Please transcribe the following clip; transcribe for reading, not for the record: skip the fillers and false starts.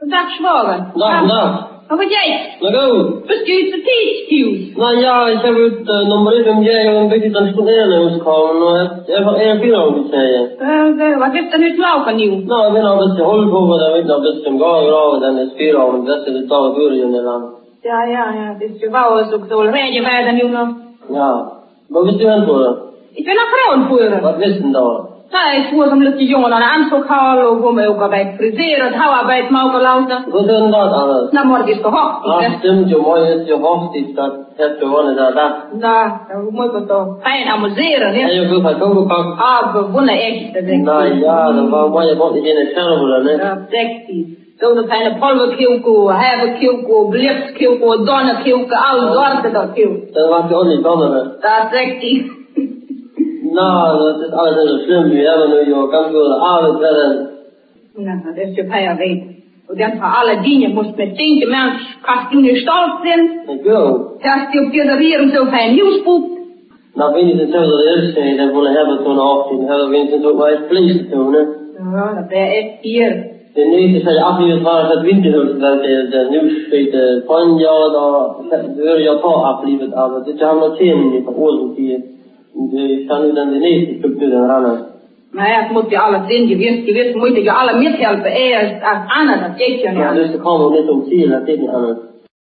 Dag Schwager. Dag. Wat ben jij? Na goed. Wat kun je te teach? Nou ja, ik heb het nummer 1 om jij een beetje te studeren moest komen. Even een video moet zeggen. Wat is er nu klauw van nieuw? Nou, ik ben al een beetje holvoer, dan weet ik nog een beetje gaan en is 4 over het westen, het al uur in Nederland. Ja. Dus je wou eens ook zo rijden verder nieuw nog. Ja. Wat is u aan het voeren? Ik ben een vrouwenvoerder. Wat wist je dan? Nou, ik voer hem dat die jongen aan de aanstok halen, of om ook al bij het friseren, het houarbeid mogen laten. Wat is dat alles? Nou, morgen is de hoogte. Stimmt, je mooi is je hoogte, dat heb je gewonnen daar. Nou, hoe moet ik toch fijn amuseren, hè? En je wilt het ook gepakt? Ah, gewonnen echt, dat denk ik. Nou ja, dan wou mooi je bot niet in het schermen, hè? Ja, sexy. Zo dat hij een polverkilko, hebbekilko, blipskilko, donnekilko, al zorgen dat kilko. Dan was je ook niet donneren. Dat is sexy. Nou, dat is alles heel slim. We hebben nu je kan door de aarde verder. Nou, dat is je bij weten. Und dann für alle Dinge muss mit 10 Menschen, kannst du nicht stolz sein. Ik wil. Hast du plädieren so für ein Nieuwsboek. Nou, wenigstens hebben we de eerste tijd en willen hebben toen ook. Dan hebben we wenigstens ook maar het vlees te doen, hè. Ja, dat ben echt hier. De nieuwste zijn 8 uur van het winterhuis. Dat de nieuwsfeite van jou, daar hoor je toch afleverd. Maar dit hebben we nog 10 die veroorzaakt hier. Ik ga nu dan de nächste structuur dan rannen. Naja, es muss ja alles sehen, gewiss muss ja alle mithelfen, als Anna, das geht ja nicht. Ja, dus er komen we net om 10, dat is niet anders.